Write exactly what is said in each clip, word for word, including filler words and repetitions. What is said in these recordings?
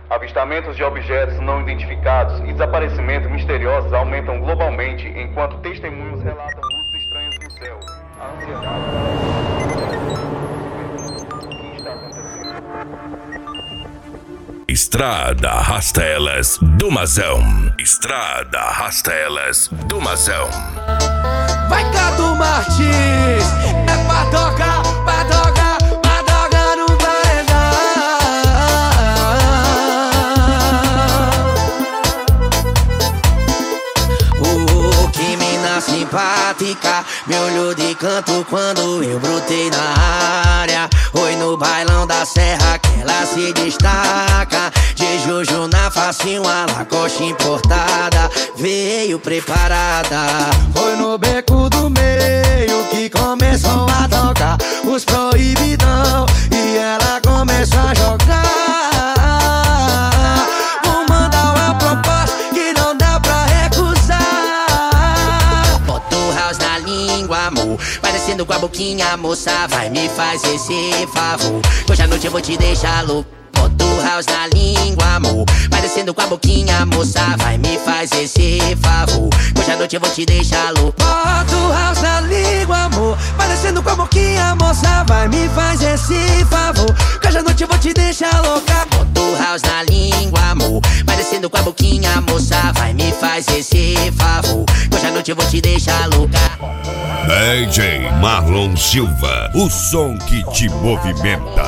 Avistamentos de objetos não identificados e desaparecimentos misteriosos aumentam globalmente, enquanto testemunhos relatam luzes estranhas no céu. A ansiedade... O que está acontecendo? Estrada arrasta elas do Mazão. Estrada arrasta elas do Mazão. Vai, Cadu Martins, é pra tocar, pra tocar, pra tocar no paredão. Oh, que mina simpática, me olhou de canto quando eu brotei na área. Oi, no bailão da serra que ela se destaca. De Juju na face, uma Lacoste importada, veio preparada. Foi no beco do meio que começou a tocar os proibidão e ela começou a jogar. Vou mandar uma proposta que não dá pra recusar. Bota o house na língua, amor, parecendo com a boquinha, moça, vai me fazer esse favor. Hoje à noite eu vou te deixar louco. Bota o house na língua, amor, parecendo com a boquinha, moça, vai me fazer esse favor. Hoje à noite eu vou te deixar louco. Bota o house na língua, amor, parecendo com a boquinha, moça, vai me fazer esse favor. Hoje à noite eu vou te deixar louca. Bota o house na língua, amor, parecendo com a boquinha, moça, vai me fazer esse favor. Hoje à noite eu vou te deixar louca. D J Marlon Silva, o som que te movimenta.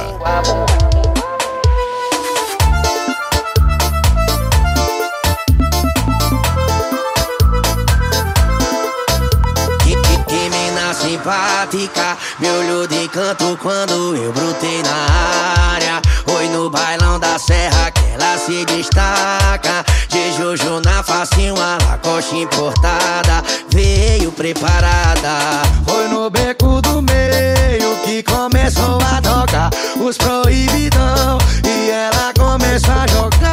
Simpática, me olhou de canto quando eu brotei na área. Oi, no bailão da serra que ela se destaca. De Juju na face, uma Lacoste importada, veio preparada. Foi no beco do meio que começou a tocar os proibidão e ela começou a jogar.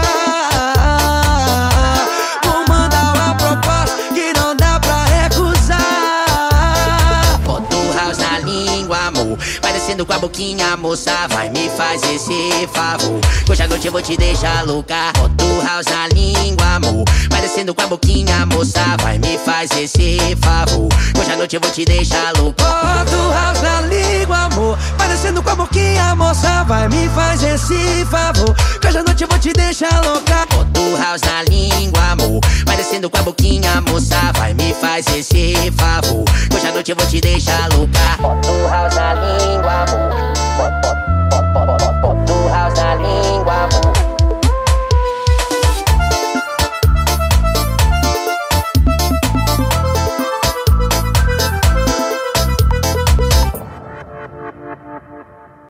Vou mandar uma proposta que não dá pra recusar. Na língua, amor, parecendo com a boquinha, moça, vai me fazer esse favor. Hoje à noite eu vou te deixar louca. Bota o house na língua, amor, parecendo com a boquinha, moça, vai me fazer esse favor. Hoje à noite eu vou te deixar louca. Bota o house na língua, amor, parecendo com a boquinha, moça, vai me fazer esse favor. Hoje à noite eu vou te deixar louca. Bota o house na língua, amor, parecendo com a boquinha, moça, vai me fazer esse favor. Hoje à noite eu vou te deixar louca. Bota o house na língua, amor.